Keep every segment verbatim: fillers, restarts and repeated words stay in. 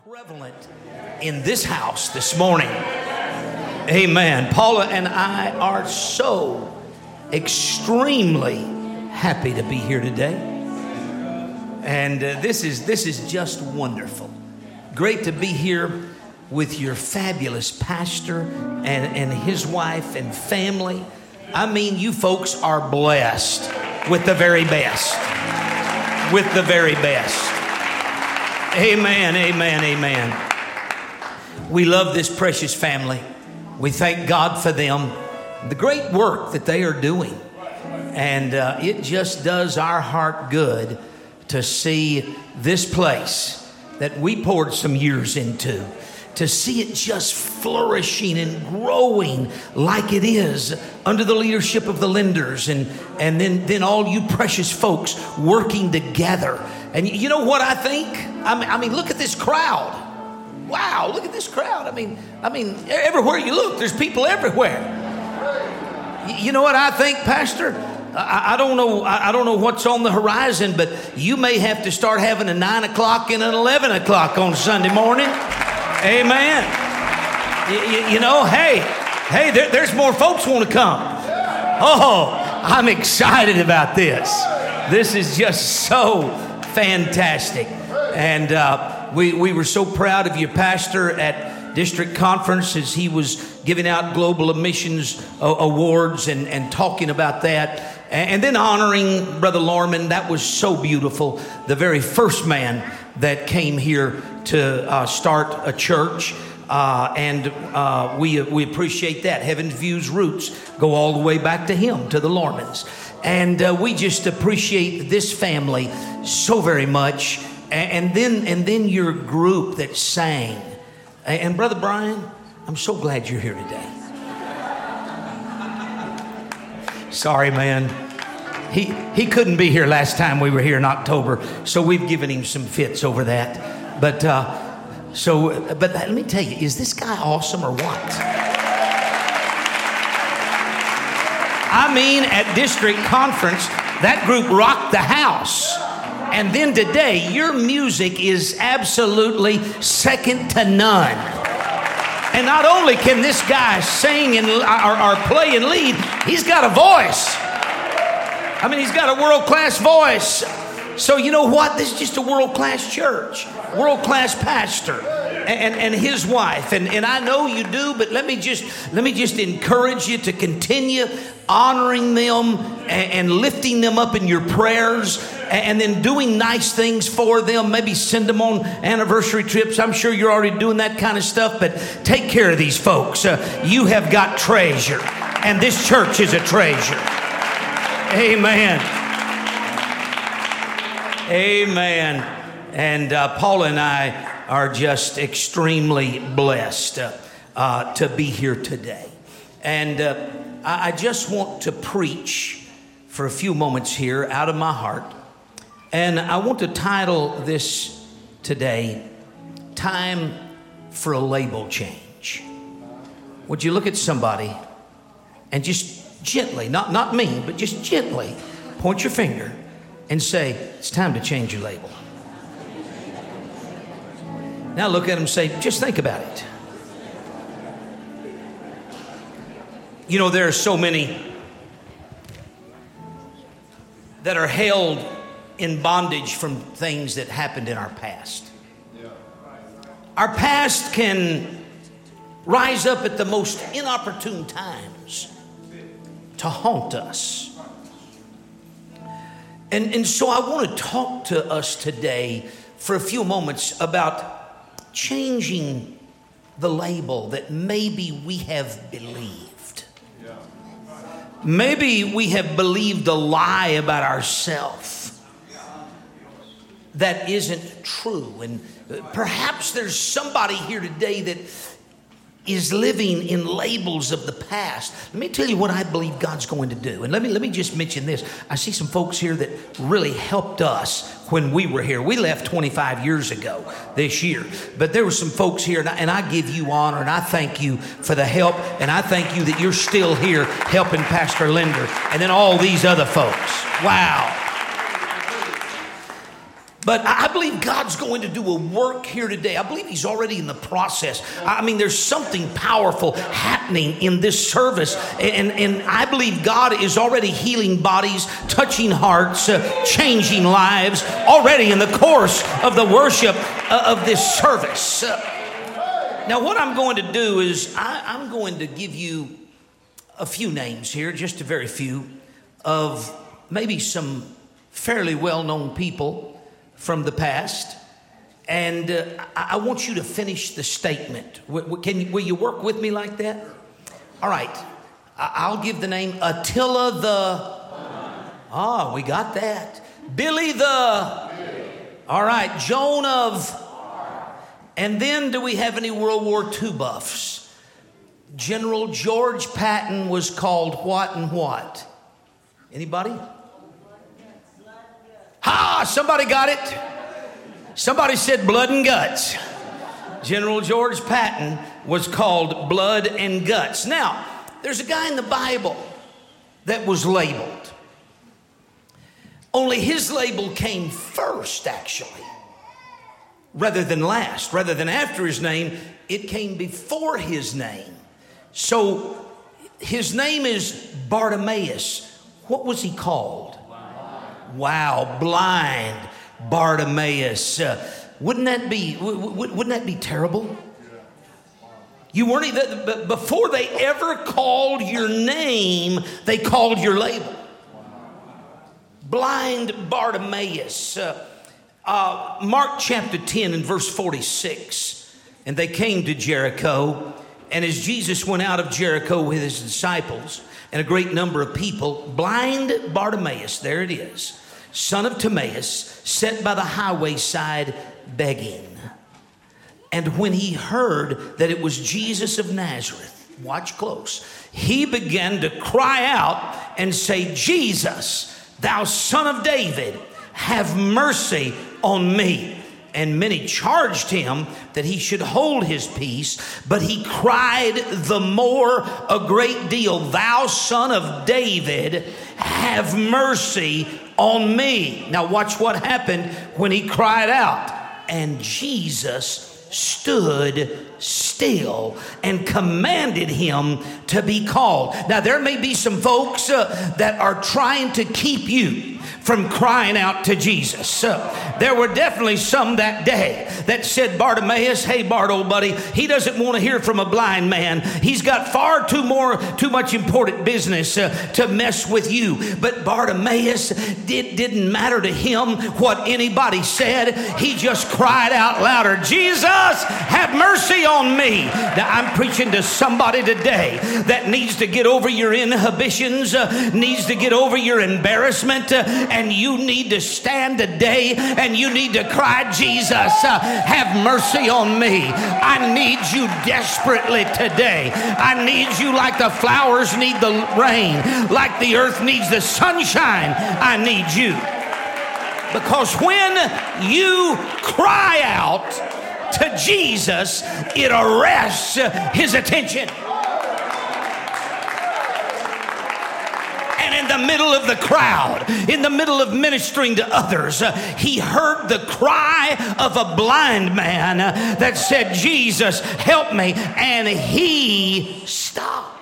prevalent in this house this morning. Amen. Paula and I are so extremely happy to be here today. And uh, this is this is just wonderful. Great to be here with your fabulous pastor and, and his wife and family. I mean, you folks are blessed with the very best. With the very best. Amen, amen, amen. We love this precious family. We thank God for them, the great work that they are doing. And uh, it just does our heart good to see this place that we poured some years into, to see it just flourishing and growing like it is under the leadership of the Linders and, and then, then all you precious folks working together. And you know what I think? I mean, I mean, look at this crowd. Wow, look at this crowd. I mean, I mean, everywhere you look, there's people everywhere. You know what I think, Pastor? I, I don't know. I, I don't know what's on the horizon, but you may have to start having a nine o'clock and an eleven o'clock on Sunday morning. Amen. You, you, you know, hey, hey, there, there's more folks want to come. Oh, I'm excited about this. This is just so fantastic. And uh, we, we were so proud of your pastor at district conference as he was giving out global missions uh, awards and, and talking about that. And then honoring Brother Lorman. That was so beautiful. The very first man that came here to uh, start a church. Uh, and uh, we we appreciate that. Heaven's View's roots go all the way back to him, to the Lormans. And uh, we just appreciate this family so very much. And, and then and then your group that sang. And Brother Brian, I'm so glad you're here today. Sorry, man. He he couldn't be here last time we were here in October, so we've given him some fits over that. But uh, so, but let me tell you, is this guy awesome or what? I mean, at district conference, that group rocked the house. And then today, your music is absolutely second to none. And not only can this guy sing and or, or play and lead, he's got a voice. I mean, he's got a world-class voice. So you know what? This is just a world-class church, world-class pastor, and, and his wife. And, and I know you do, but let me just let me just encourage you to continue honoring them and, and lifting them up in your prayers, and, and then doing nice things for them. Maybe send them on anniversary trips. I'm sure you're already doing that kind of stuff, but take care of these folks. Uh, you have got treasure, and this church is a treasure. Amen. Amen. And uh, Paula and I are just extremely blessed uh, uh, to be here today. And uh, I, I just want to preach for a few moments here out of my heart. And I want to title this today, Time for a Label Change. Would you look at somebody and just gently, not, not me, but just gently point your finger and say, it's time to change your label. Now look at them and say, just think about it. You know, there are so many that are held in bondage from things that happened in our past. Our past can rise up at the most inopportune times to haunt us. And, and so I want to talk to us today for a few moments about changing the label that maybe we have believed. Maybe we have believed a lie about ourselves that isn't true. And perhaps there's somebody here today that is living in labels of the past. Let me tell you what I believe God's going to do. And let me let me just mention this. I see some folks here that really helped us when we were here. We left twenty-five years ago this year. But there were some folks here, and I, and I give you honor, and I thank you for the help, and I thank you that you're still here helping Pastor Linder, and then all these other folks. Wow. But I believe God's going to do a work here today. I believe He's already in the process. I mean, there's something powerful happening in this service. And, and I believe God is already healing bodies, touching hearts, uh, changing lives already in the course of the worship uh, of this service. Uh, now, what I'm going to do is I, I'm going to give you a few names here, just a very few, of maybe some fairly well-known people from the past, and uh, I, I want you to finish the statement. W- w- can you, will you work with me like that? All right. I- I'll give the name Attila the. Ah, we got that. Billy the. All right. Joan of. And then, do we have any World War Two buffs? General George Patton was called what and what? Anybody? Ha! Somebody got it. Somebody said blood and guts. General George Patton was called blood and guts. Now, there's a guy in the Bible that was labeled. Only his label came first, actually, rather than last, rather than after his name. It came before his name. So his name is Bartimaeus. What was he called? Wow, blind Bartimaeus. Uh, wouldn't that be w- w- wouldn't that be terrible? You weren't even, but before they ever called your name, they called your label. Blind Bartimaeus. Uh, uh, Mark chapter ten and verse forty-six. And they came to Jericho, and as Jesus went out of Jericho with his disciples and a great number of people, blind Bartimaeus, there it is, son of Timaeus, sat by the highway side begging. And when he heard that it was Jesus of Nazareth, watch close, he began to cry out and say, Jesus, thou son of David, have mercy on me. And many charged him that he should hold his peace, but he cried the more a great deal, thou son of David, have mercy on me. Now watch what happened when he cried out. And Jesus stood still and commanded him to be called. Now there may be some folks uh, that are trying to keep you from crying out to Jesus. Uh, there were definitely some that day that said, Bartimaeus, hey Bart, old buddy, he doesn't want to hear from a blind man. He's got far too more, too much important business uh, to mess with you. But Bartimaeus, it didn't matter to him what anybody said. He just cried out louder, Jesus, have mercy on me. Now I'm preaching to somebody today that needs to get over your inhibitions, uh, needs to get over your embarrassment, uh, and you need to stand today and you need to cry, Jesus, uh, have mercy on me. I need you desperately today. I need you like the flowers need the rain, like the earth needs the sunshine. I need you. Because when you cry out to Jesus, it arrests his attention. And in the middle of the crowd, in the middle of ministering to others, uh, he heard the cry of a blind man uh, that said, Jesus, help me. And he stopped.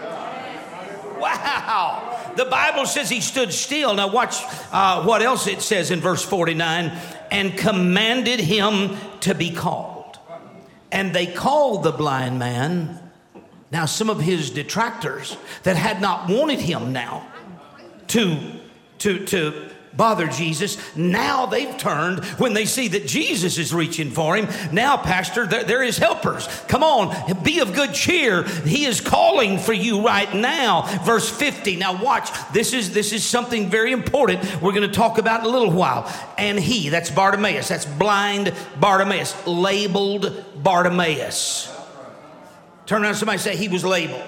Wow. The Bible says he stood still. Now watch uh, what else it says in verse forty-nine. And commanded him to be called. And they called the blind man. Now some of his detractors that had not wanted him now to, to, to bother Jesus, now they've turned when they see that Jesus is reaching for him. Now, Pastor, they're, they're his helpers. Come on, be of good cheer. He is calling for you right now. Verse fifty. Now watch, this is, this is something very important we're going to talk about in a little while. And he, that's Bartimaeus, that's blind Bartimaeus, labeled Bartimaeus. Turn around to somebody and say, he was labeled.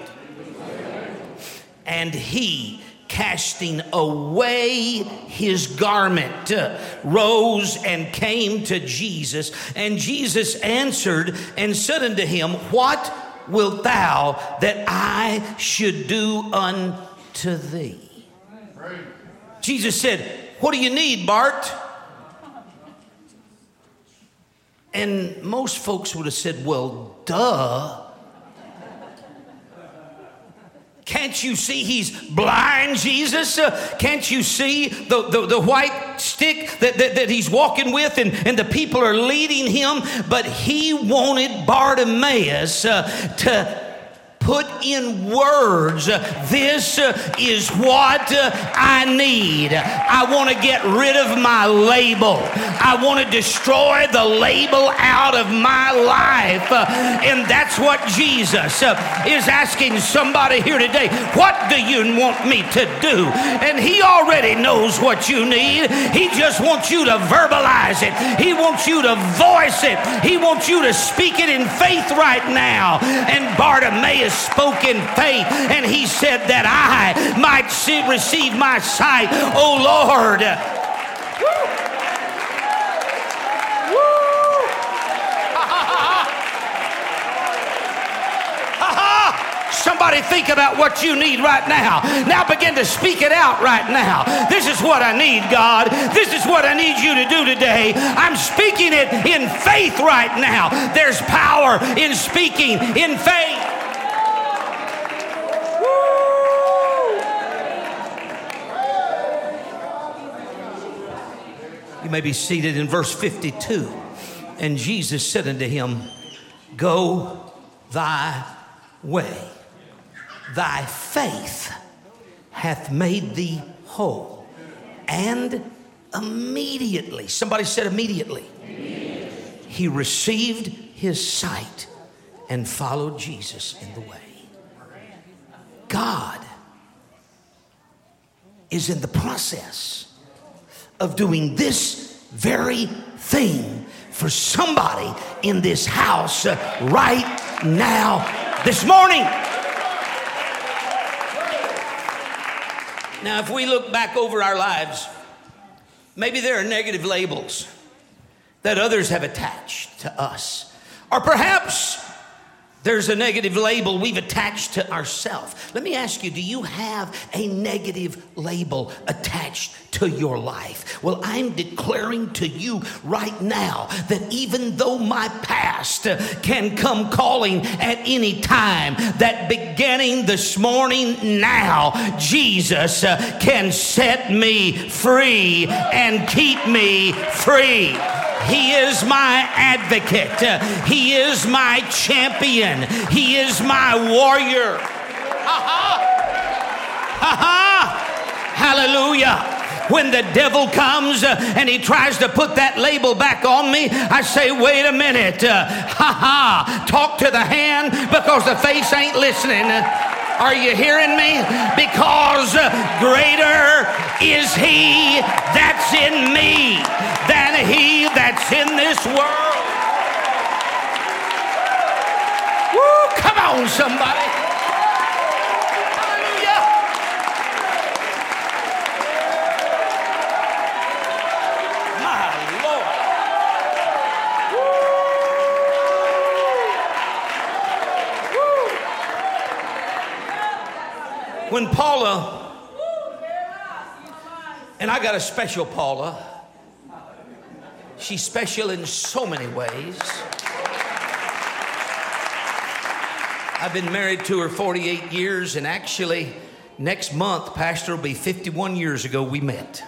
And he, casting away his garment, uh, rose and came to Jesus. And Jesus answered and said unto him, what wilt thou that I should do unto thee? Jesus said, what do you need, Bart? And most folks would have said, well, duh. Can't you see he's blind, Jesus? Uh, can't you see the, the, the white stick that, that, that he's walking with and, and the people are leading him? But he wanted Bartimaeus uh, to put in words, uh, this uh, is what uh, I need. I want to get rid of my label. I want to destroy the label out of my life. Uh, and that's what Jesus uh, is asking somebody here today. What do you want me to do? And he already knows what you need. He just wants you to verbalize it. He wants you to voice it. He wants you to speak it in faith right now. And Bartimaeus spoke in faith, and he said that I might see, receive my sight. Oh Lord. Woo. Woo. Ha, ha, ha. Ha, ha. Somebody think about what you need right now. Now begin to speak it out right now. This is what I need, God. This is what I need you to do today. I'm speaking it in faith right now. There's power in speaking in faith. You may be seated in verse fifty-two. And Jesus said unto him, go thy way. Thy faith hath made thee whole. And immediately, somebody said immediately, immediately, he received his sight and followed Jesus in the way. God is in the process of doing this very thing for somebody in this house uh, right now, this morning. Now, if we look back over our lives, maybe there are negative labels that others have attached to us. Or perhaps there's a negative label we've attached to ourselves. Let me ask you, do you have a negative label attached to your life? Well, I'm declaring to you right now that even though my past can come calling at any time, that beginning this morning now, Jesus can set me free and keep me free. He is my advocate. He is my champion. He is my warrior. Ha ha. Ha ha. Hallelujah. When the devil comes uh, and he tries to put that label back on me, I say, wait a minute. Uh, ha ha. Talk to the hand because the face ain't listening. Are you hearing me? Because greater is he that's in me than he that's in this world. Woo, come on, somebody. Hallelujah. My Lord. Woo. Woo. When Paula, and I got a special Paula. She's special in so many ways. I've been married to her forty-eight years, and actually, next month, Pastor, will be fifty-one years ago we met.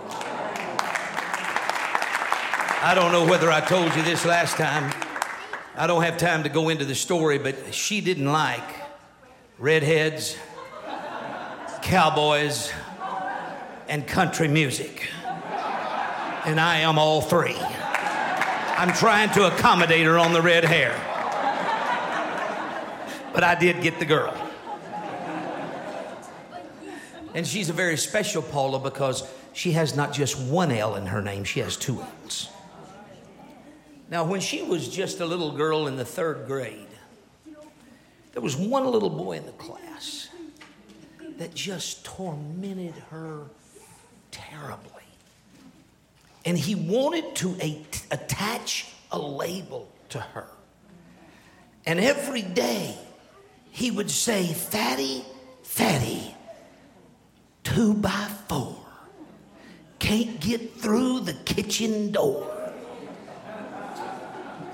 I don't know whether I told you this last time. I don't have time to go into the story, but she didn't like redheads, cowboys, and country music. And I am all three. I'm trying to accommodate her on the red hair. But I did get the girl. And she's a very special Paula because she has not just one L in her name, she has two L's. Now, when she was just a little girl in the third grade, there was one little boy in the class that just tormented her terribly. And he wanted to a- attach a label to her. And every day he would say, Fatty, Fatty, two by four, can't get through the kitchen door.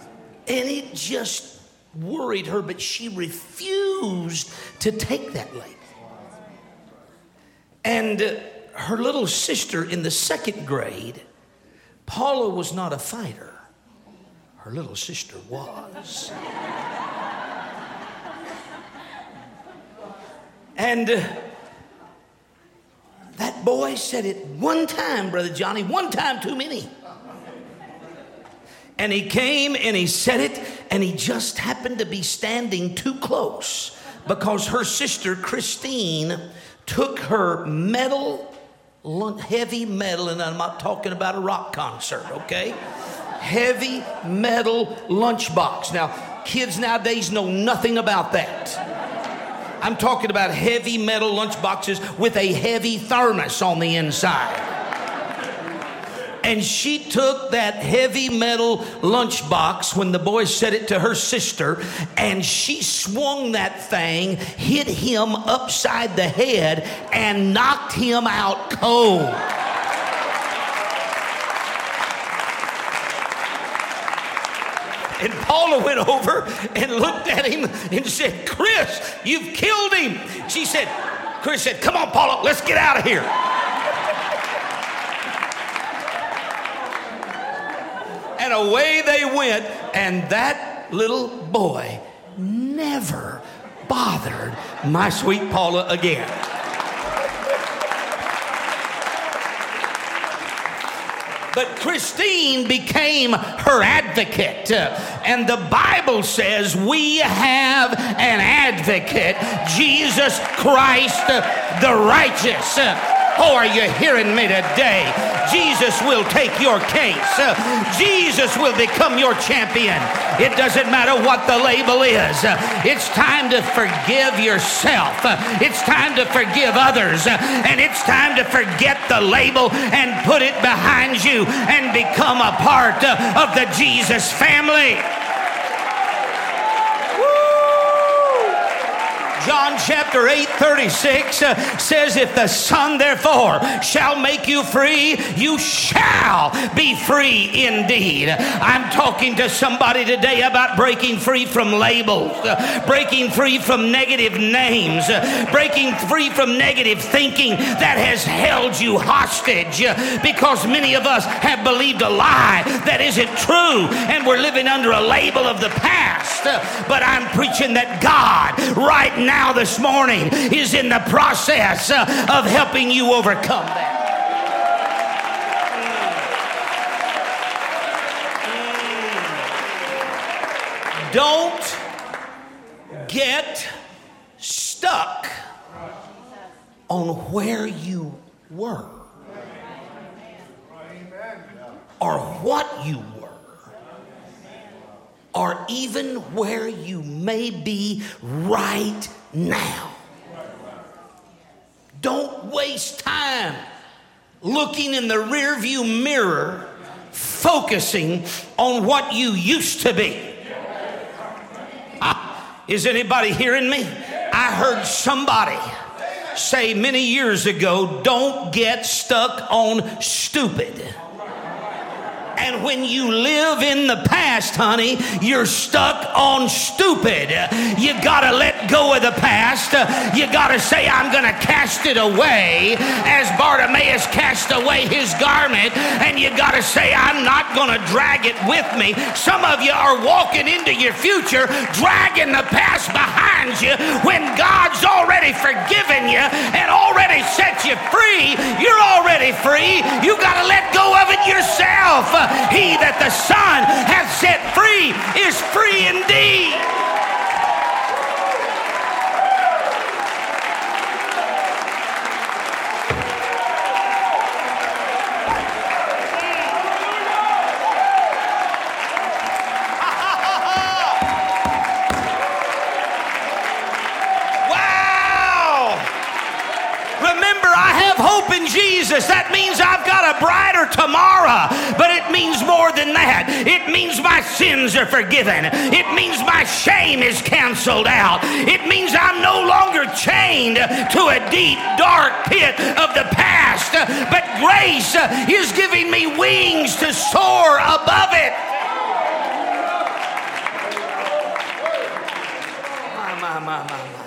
And it just worried her, but she refused to take that label. And uh, her little sister in the second grade, Paula was not a fighter. Her little sister was. And uh, that boy said it one time, Brother Johnny, one time too many. And he came and he said it, and he just happened to be standing too close because her sister, Christine, took her metal, heavy metal, and I'm not talking about a rock concert, okay? Heavy metal lunchbox. Now, kids nowadays know nothing about that. I'm talking about heavy metal lunchboxes with a heavy thermos on the inside. And she took that heavy metal lunchbox when the boy said it to her sister, and she swung that thing, hit him upside the head, and knocked him out cold. And Paula went over and looked at him and said, "Chris, you've killed him." She said, Chris said, "Come on, Paula, let's get out of here." And away they went, and that little boy never bothered my sweet Paula again. But Christine became her advocate. And the Bible says we have an advocate, Jesus Christ the righteous. Oh, are you hearing me today? Jesus will take your case. Uh, Jesus will become your champion. It doesn't matter what the label is. Uh, it's time to forgive yourself. Uh, it's time to forgive others. Uh, and it's time to forget the label and put it behind you and become a part uh, of the Jesus family. John chapter eight, thirty-six uh, says, "If the Son therefore shall make you free, you shall be free indeed." I'm talking to somebody today about breaking free from labels, uh, breaking free from negative names, uh, breaking free from negative thinking that has held you hostage, uh, because many of us have believed a lie that isn't true, and we're living under a label of the past. Uh, but I'm preaching that God right now now this morning is in the process uh, of helping you overcome that. Don't get stuck on where you were or what you were, or even where you may be right now. Don't waste time looking in the rearview mirror, focusing on what you used to be. Ah, is anybody hearing me? I heard somebody say many years ago, don't get stuck on stupid. And when you live in the past, honey, you're stuck on stupid. You gotta let go of the past. You gotta say, I'm gonna cast it away as Bartimaeus cast away his garment. And you gotta say, I'm not gonna drag it with me. Some of you are walking into your future dragging the past behind you when God's already forgiven you and already set you free. You're already free. You gotta let go of it yourself. He that the Son hath set free is free indeed. Wow! Remember, I have hope in Jesus. That means I've got a brighter tomorrow. But it means more than that. It means my sins are forgiven. It means my shame is canceled out. It means I'm no longer chained to a deep, dark pit of the past. But grace is giving me wings to soar above it. my, my, my.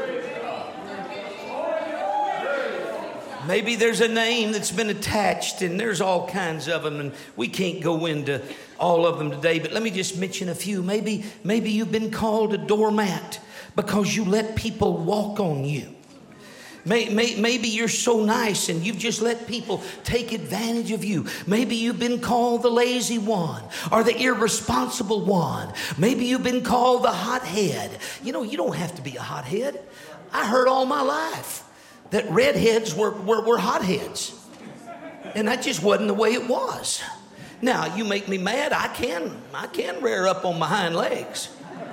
Maybe there's a name that's been attached, and there's all kinds of them, and we can't go into all of them today, but let me just mention a few. Maybe, maybe you've been called a doormat because you let people walk on you. May, may, maybe you're so nice and you've just let people take advantage of you. Maybe you've been called the lazy one or the irresponsible one. Maybe you've been called the hothead. You know, you don't have to be a hothead. I heard all my life that redheads were, were, were hotheads. And that just wasn't the way it was. Now, you make me mad, I can, I can rear up on my hind legs.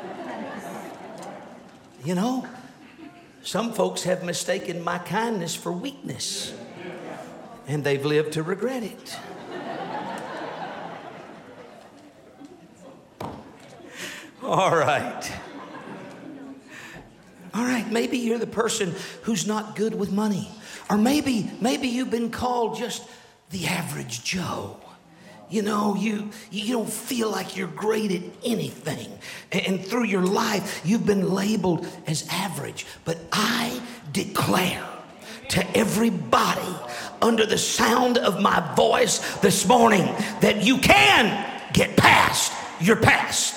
You know, some folks have mistaken my kindness for weakness, and they've lived to regret it. All right. All right, maybe you're the person who's not good with money. Or maybe, maybe you've been called just the average Joe. You know, you, you don't feel like you're great at anything. And, and through your life, you've been labeled as average. But I declare to everybody under the sound of my voice this morning that you can get past your past.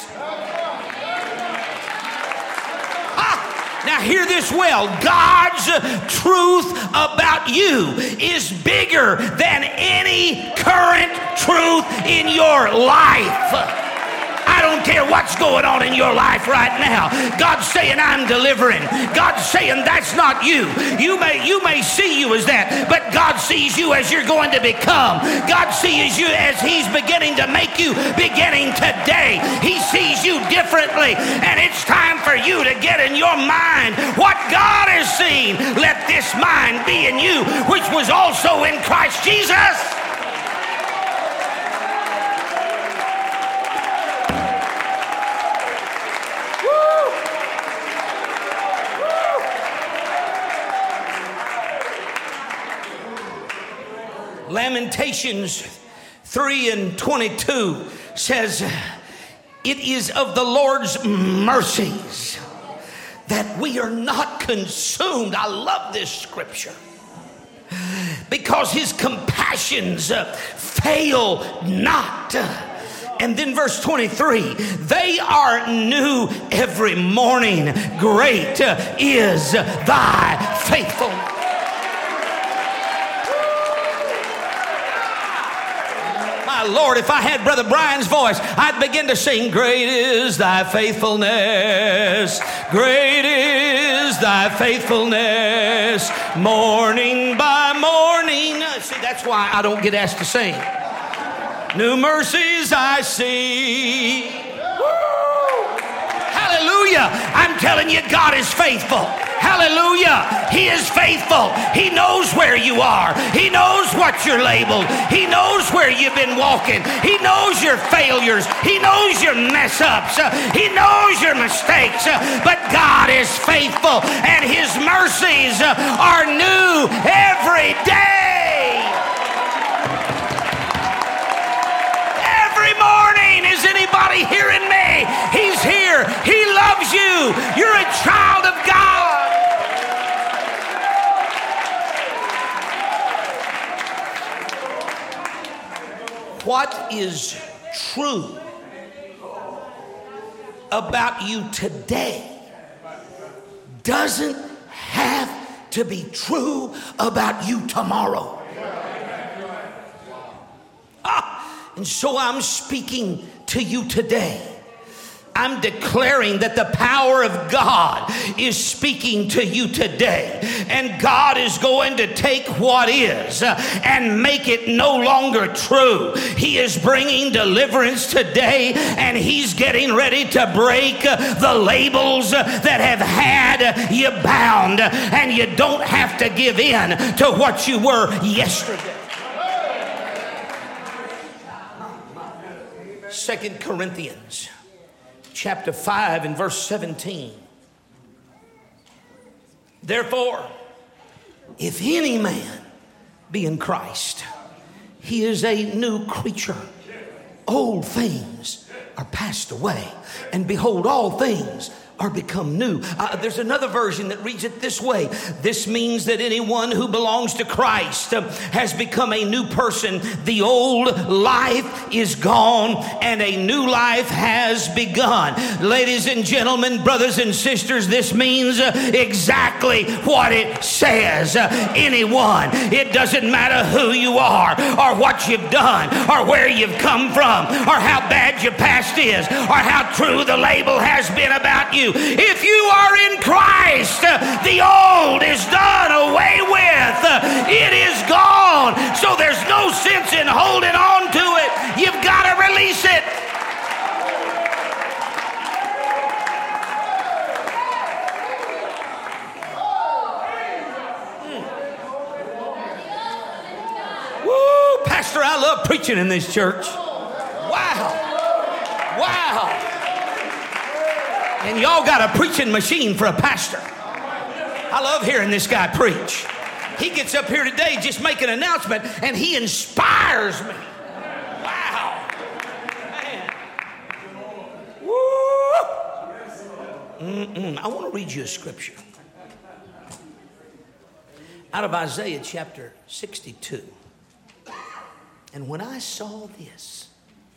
Now hear this well. God's truth about you is bigger than any current truth in your life. I don't care what's going on in your life right now. God's saying, I'm delivering. God's saying, that's not you. You may, you may see you as that, but God sees you as you're going to become. God sees you as He's beginning to make you beginning today. He sees you differently, and it's time for you to get in your mind what God has seen. Let this mind be in you, which was also in Christ Jesus. Lamentations three and twenty-two says, it is of the Lord's mercies that we are not consumed. I love this scripture because His compassions fail not. And then verse twenty-three, they are new every morning. Great is thy faithfulness. Lord, if I had Brother Brian's voice, I'd begin to sing, great is thy faithfulness, great is thy faithfulness, morning by morning. See, that's why I don't get asked to sing. New mercies I see. Woo! Hallelujah. I'm telling you, God is faithful. Hallelujah. He is faithful. He knows where you are. He knows what you're labeled. He knows where you've been walking. He knows your failures. He knows your mess ups. He knows your mistakes. But God is faithful, and His mercies are new every day. Every morning. Is anybody hearing me? He's here. He loves you. You're a child of God. What is true about you today doesn't have to be true about you tomorrow. Ah, and so I'm speaking to you today. I'm declaring that the power of God is speaking to you today. And God is going to take what is uh, and make it no longer true. He is bringing deliverance today, and He's getting ready to break uh, the labels uh, that have had you bound. And you don't have to give in to what you were yesterday. Second Corinthians chapter five and verse seventeen. Therefore, if any man be in Christ, he is a new creature. Old things are passed away, and behold, all things are become new. Uh, there's another version that reads it this way. This means that anyone who belongs to Christ uh, has become a new person. The old life is gone and a new life has begun. Ladies and gentlemen, brothers and sisters, this means uh, exactly what it says. Uh, anyone, it doesn't matter who you are or what you've done or where you've come from or how bad your past is or how true the label has been about you. If you are in Christ, the old is done away with. It is gone. So there's no sense in holding on to it. You've got to release it. Hmm. Woo, Pastor, I love preaching in this church. Wow. Wow. And y'all got a preaching machine for a pastor. I love hearing this guy preach. He gets up here today, just make an announcement, and he inspires me. Wow. Man. Woo. Mm-mm. I want to read you a scripture. Out of Isaiah chapter sixty-two. And when I saw this,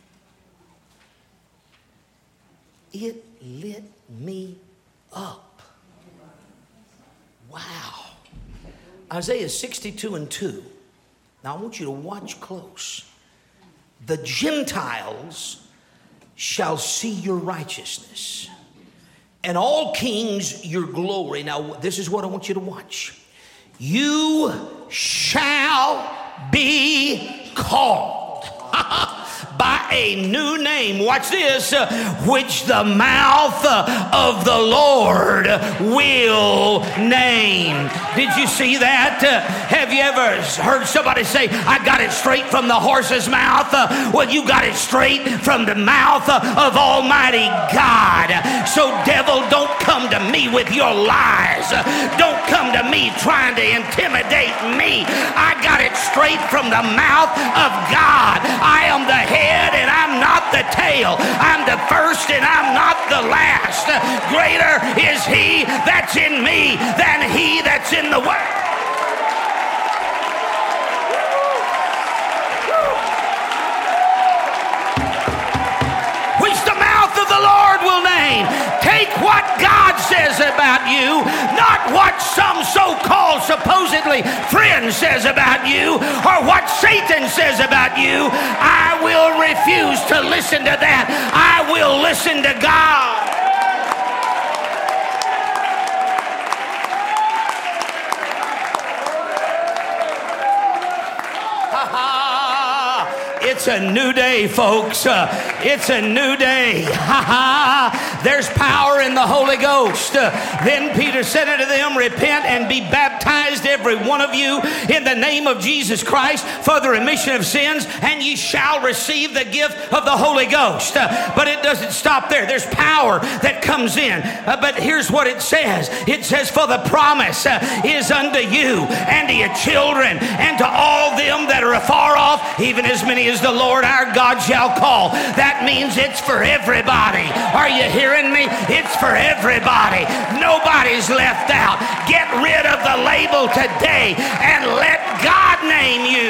it lit me up. Wow. Isaiah sixty-two and two. Now I want you to watch close. The Gentiles shall see your righteousness, and all kings your glory. Now this is what I want you to watch. You shall be called by a new name. Watch this. Uh, which the mouth uh, of the Lord will name. Did you see that? Uh, have you ever heard somebody say, I got it straight from the horse's mouth? Uh, well, you got it straight from the mouth uh, of Almighty God. So devil, don't come to me with your lies. Uh, don't come to me trying to intimidate me. I got it straight from the mouth of God. I am the head and I'm not the tail. I'm the first and I'm not the last. Greater is he that's in me than he that's in the world. Which the mouth of the Lord will name. Take what God says about you, not what some so-called supposedly friend says about you or what Satan says about you. I will refuse to listen to that. I will listen to God. It's a new day, folks. Uh, it's a new day. Ha ha. There's power in the Holy Ghost. Uh, then Peter said unto them, repent and be baptized, every one of you, in the name of Jesus Christ for the remission of sins, and ye shall receive the gift of the Holy Ghost. Uh, but it doesn't stop there. There's power that comes in. Uh, but here's what it says. It says, for the promise uh, is unto you and to your children and to all them that are afar off, even as many as the Lord our God shall call. That means it's for everybody. Are you hearing me? It's for everybody. Nobody's left out. Get rid of the label today and let God name you.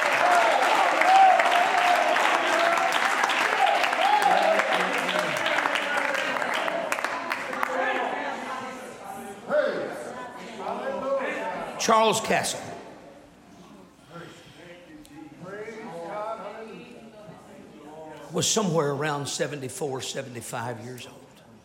Charles Castle was somewhere around seventy-four, seventy-five years old.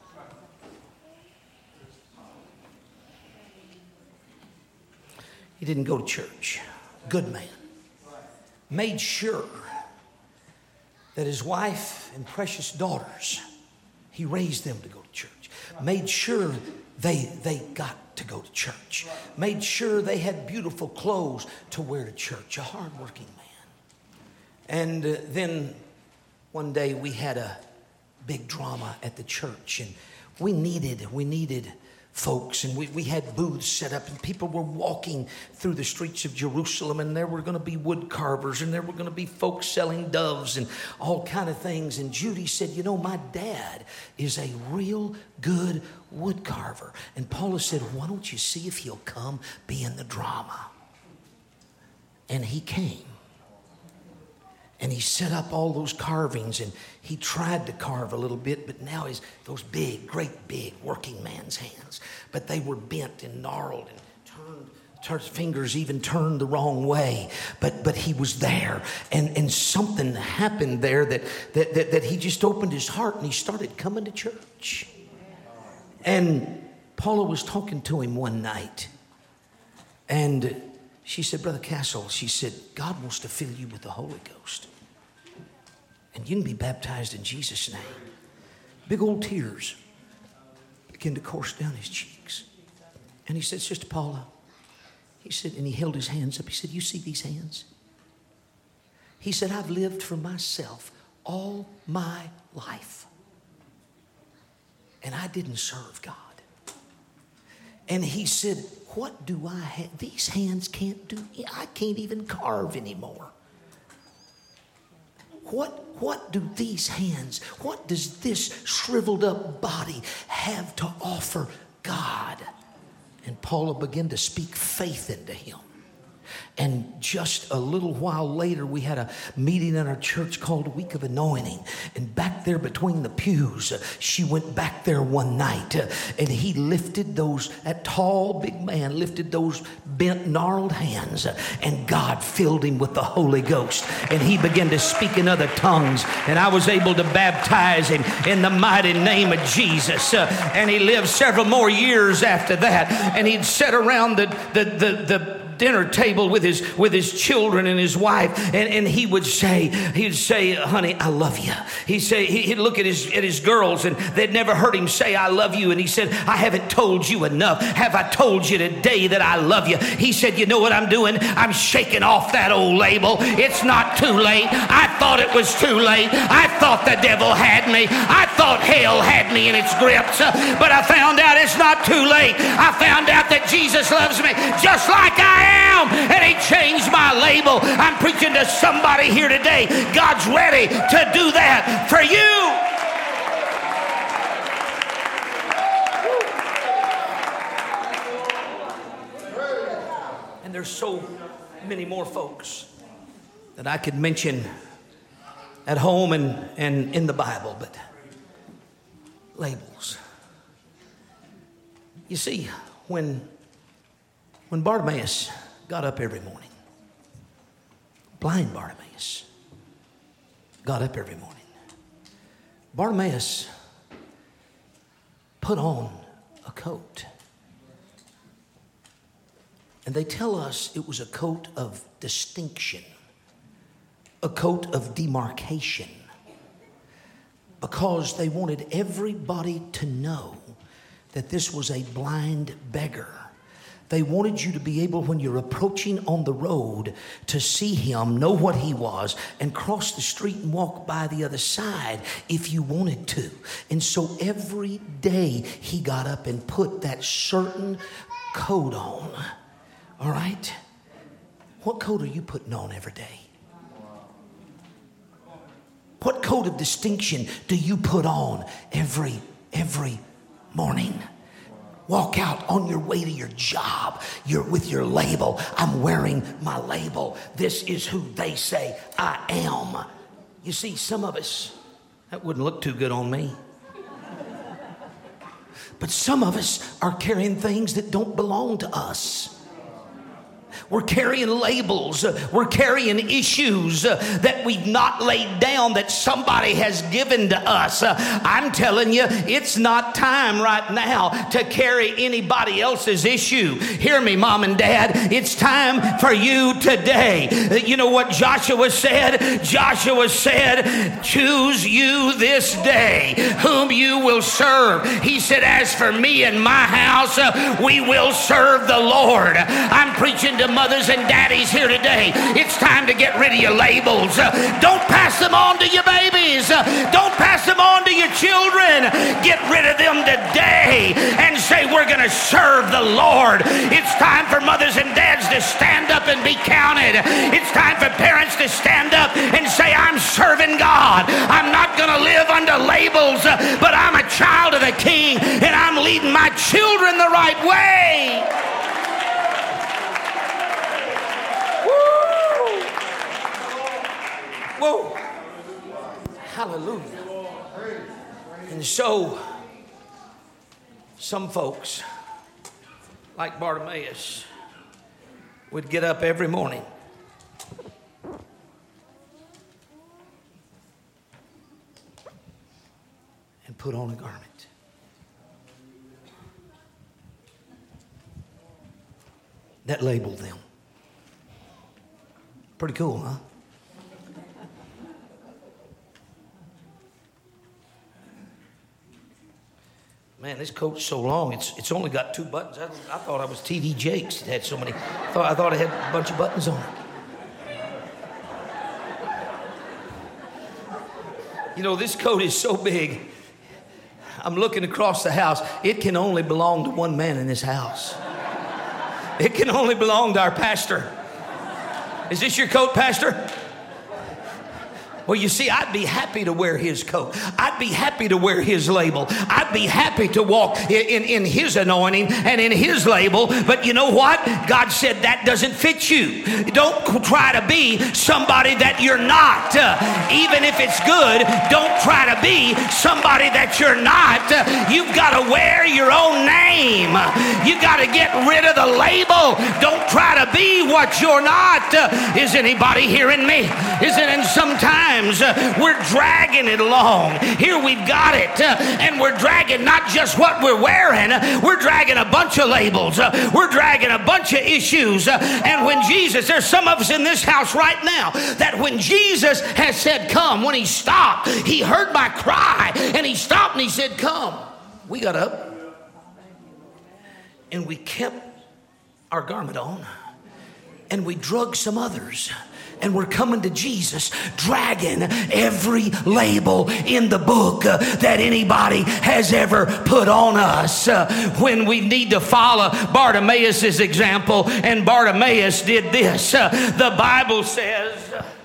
He didn't go to church. Good man. Made sure that his wife and precious daughters, he raised them to go to church. Made sure they, they got to go to church. Made sure they had beautiful clothes to wear to church. A hardworking man. And uh, then one day we had a big drama at the church, and we needed, we needed folks, and we, we had booths set up, and people were walking through the streets of Jerusalem, and there were going to be wood carvers, and there were going to be folks selling doves and all kind of things. And Judy said, you know, my dad is a real good wood carver. And Paula said, why don't you see if he'll come be in the drama? And he came. And he set up all those carvings, and he tried to carve a little bit, but now he's those big, great big working man's hands. But they were bent and gnarled and turned, turned fingers even turned the wrong way. But but he was there, and, and something happened there that, that, that, that he just opened his heart and he started coming to church. And Paula was talking to him one night, and she said, Brother Castle, she said, God wants to fill you with the Holy Ghost. And you can be baptized in Jesus' name. Big old tears began to course down his cheeks. And he said, Sister Paula, he said, and he held his hands up. He said, you see these hands? He said, I've lived for myself all my life. And I didn't serve God. And he said, what do I have? These hands can't do, I can't even carve anymore. What, what do these hands, what does this shriveled up body have to offer God? And Paula began to speak faith into him. And just a little while later, we had a meeting in our church called Week of Anointing. And back there between the pews, uh, she went back there one night. Uh, and he lifted those, that tall, big man lifted those bent, gnarled hands. Uh, and God filled him with the Holy Ghost. And he began to speak in other tongues. And I was able to baptize him in the mighty name of Jesus. Uh, and he lived several more years after that. And he'd sit around the, the, the, the dinner table with his with his children and his wife, and, and he would say, he'd say, honey, I love you. He'd say, he'd look at his at his girls, and they'd never heard him say, I love you. And he said, I haven't told you enough. Have I told you today that I love you? He said, you know what I'm doing? I'm shaking off that old label. It's not too late. I thought it was too late. I thought the devil had me. I thought hell had me in its grips, but I found out it's not too late. I found out that Jesus loves me just like I am, and he changed my label. I'm preaching to somebody here today. God's ready to do that for you. And there's so many more folks that I could mention at home and, and in the Bible, but labels. You see, when When Bartimaeus got up every morning, blind Bartimaeus got up every morning, Bartimaeus put on a coat. And they tell us it was a coat of distinction, a coat of demarcation, because they wanted everybody to know that this was a blind beggar. They wanted you to be able, when you're approaching on the road, to see him, know what he was, and cross the street and walk by the other side if you wanted to. And so every day he got up and put that certain coat on. All right? What coat are you putting on every day? What coat of distinction do you put on every, every morning? Walk out on your way to your job. You're with your label. I'm wearing my label. This is who they say I am. You see, some of us, that wouldn't look too good on me. But some of us are carrying things that don't belong to us. We're carrying labels. We're carrying issues that we've not laid down, that somebody has given to us. I'm telling you, it's not time right now to carry anybody else's issue. Hear me, Mom and Dad. It's time for you today. You know what Joshua said? Joshua said, choose you this day whom you will serve. He said, as for me and my house, we will serve the Lord. I'm preaching to mothers and daddies here today. It's time to get rid of your labels. Uh, don't pass them on to your babies. Uh, don't pass them on to your children. Get rid of them today and say, we're going to serve the Lord. It's time for mothers and dads to stand up and be counted. It's time for parents to stand up and say, I'm serving God. I'm not going to live under labels, uh, but I'm a child of the King, and I'm leading my children the right way. Woo! Whoa. Hallelujah. And so, some folks, like Bartimaeus, would get up every morning and put on a garment. That labeled them. Pretty cool, huh? Man, this coat's so long, it's it's only got two buttons. I, I thought I was T D Jakes. It had so many. I thought, I thought it had a bunch of buttons on it. You know, this coat is so big. I'm looking across the house. It can only belong to one man in this house. It can only belong to our pastor. Is this your coat, Pastor? Well, you see, I'd be happy to wear his coat. I'd be happy to wear his label. I'd be happy to walk in, in, in his anointing and in his label. But you know what? God said that doesn't fit you. Don't try to be somebody that you're not. Uh, even if it's good, don't try to be somebody that you're not. Uh, you've got to wear your own name. You've got to get rid of the label. Don't try to be what you're not. Uh, is anybody hearing me? Isn't it sometimes Uh, we're dragging it along. Here we've got it, uh, and we're dragging not just what we're wearing, uh, we're dragging a bunch of labels, uh, we're dragging a bunch of issues. Uh, and when Jesus, there's some of us in this house right now that when Jesus has said, come, when he stopped, he heard my cry, and he stopped and he said, come. We got up, and we kept our garment on, and we drug some others. And we're coming to Jesus, dragging every label in the book uh, that anybody has ever put on us. Uh, when we need to follow Bartimaeus' example, and Bartimaeus did this. Uh, the Bible says,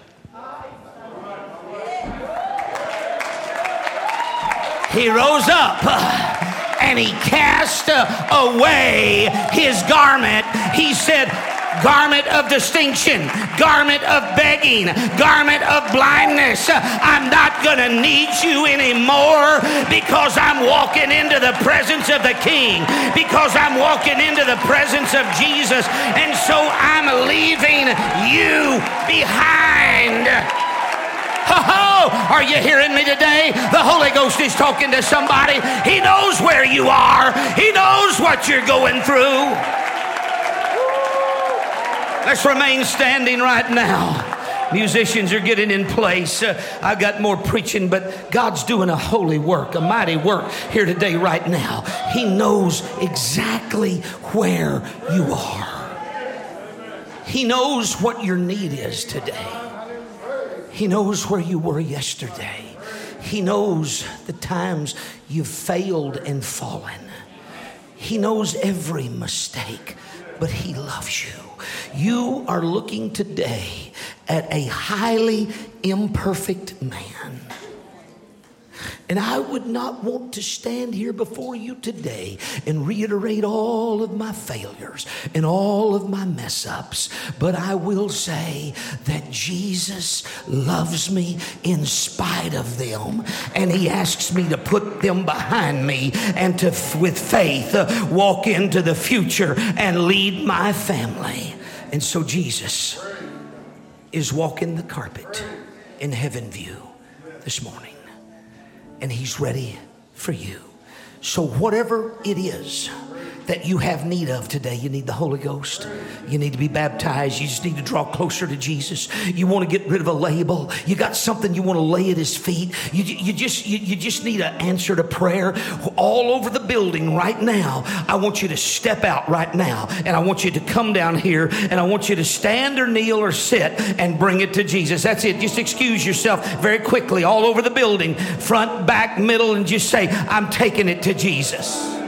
he rose up uh, and he cast uh, away his garment. He said, garment of distinction, garment of begging, garment of blindness. I'm not going to need you anymore because I'm walking into the presence of the King, because I'm walking into the presence of Jesus, and so I'm leaving you behind. Oh, are you hearing me today? The Holy Ghost is talking to somebody. He knows where you are. He knows what you're going through. Let's remain standing right now. Musicians are getting in place. Uh, I've got more preaching, but God's doing a holy work, a mighty work here today, right now. He knows exactly where you are. He knows what your need is today. He knows where you were yesterday. He knows the times you've failed and fallen. He knows every mistake, but he loves you. You are looking today at a highly imperfect man. And I would not want to stand here before you today and reiterate all of my failures and all of my mess ups. But I will say that Jesus loves me in spite of them. And he asks me to put them behind me and to, with faith, uh, walk into the future and lead my family. And so Jesus is walking the carpet in Heaven View this morning. And he's ready for you. So whatever it is that you have need of today? You need the Holy Ghost. You need to be baptized. You just need to draw closer to Jesus. You want to get rid of a label. You got something you want to lay at his feet. You, you just you, you just need an answer to prayer. All over the building right now, I want you to step out right now, and I want you to come down here, and I want you to stand or kneel or sit and bring it to Jesus. That's it. Just excuse yourself very quickly all over the building, front, back, middle, and just say, I'm taking it to Jesus.